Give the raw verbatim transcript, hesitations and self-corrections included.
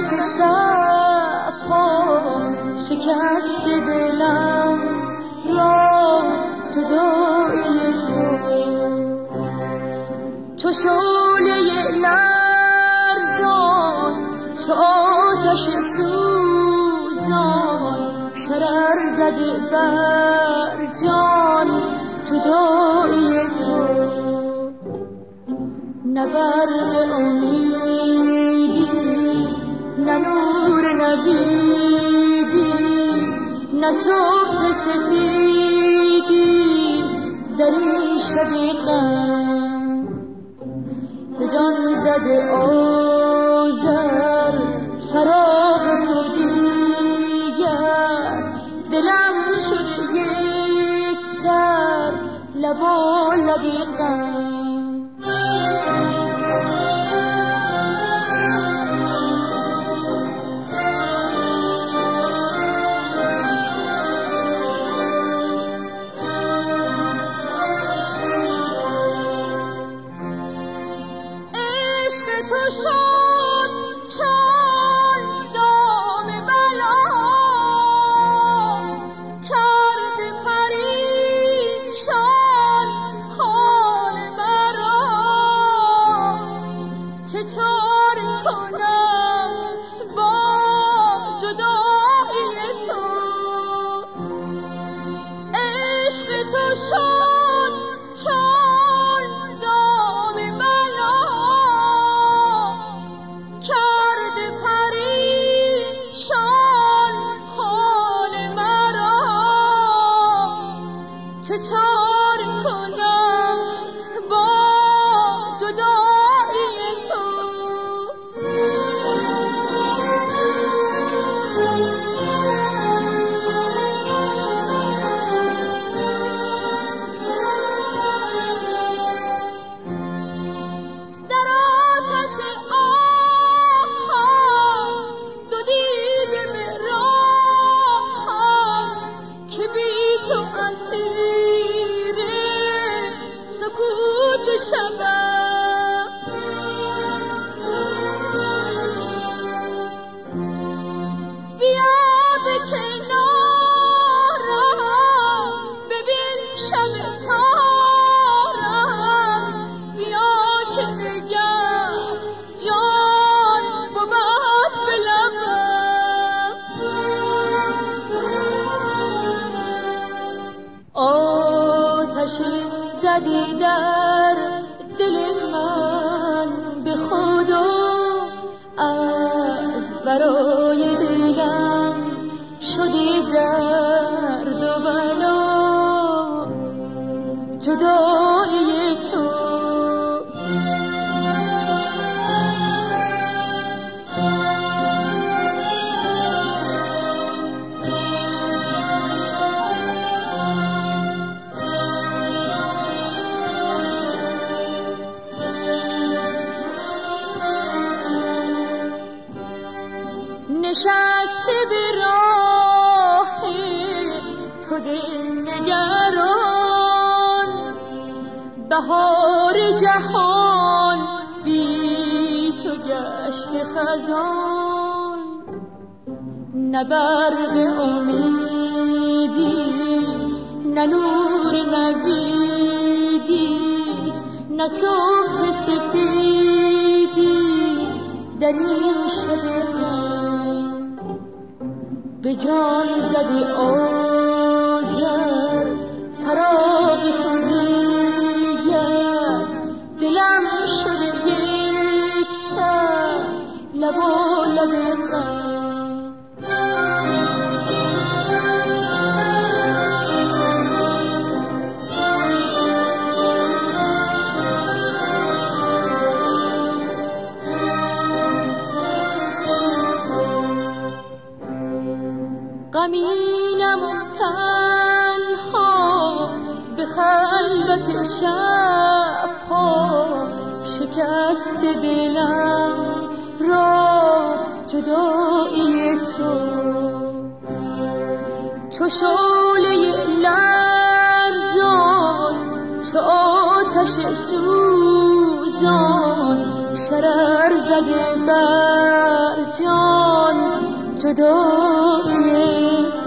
خلوت شب ها شکست دلم را جدایی تو چو شعله لرزان چو آتش سوزان شرر زده بر جان جدایی تو نه برق امیدی نه نور نویدی نه صبح سفیدی در این شب غم به جان زده آذر فراق تو دیگر دلم شد یک سر لبا لبی غم تو شد چون دام بلا کرد پریشان حال مرا چه چاره کنم با جدایی تو عشق تو شد چون دام بلا چه چاره کنم با جدایی تو در آتش آهم دو دیده راهم که بی تو اسیر سکوت شبم بیا به کنارم ببین شب تارم بیا که دگر جان بود به لبم آتش زدی در دل من به خدا از برای دلم شدی درد و بلا جدایی تو نشسته به راه تو دلنگران بهار جهان بی تو گشت خزان نه برق امیدی نه نور نویدی نه صبح سفیدی در این شب غم به جان زدی آذر فراق تو دیگر دلم شد یک سر لبا لب غم غمینم و تنها به خلوت شب ها شکست دلم را جدایی تو چو شعله لرزان چو آتش سوزان شرر زده بر جان جدایی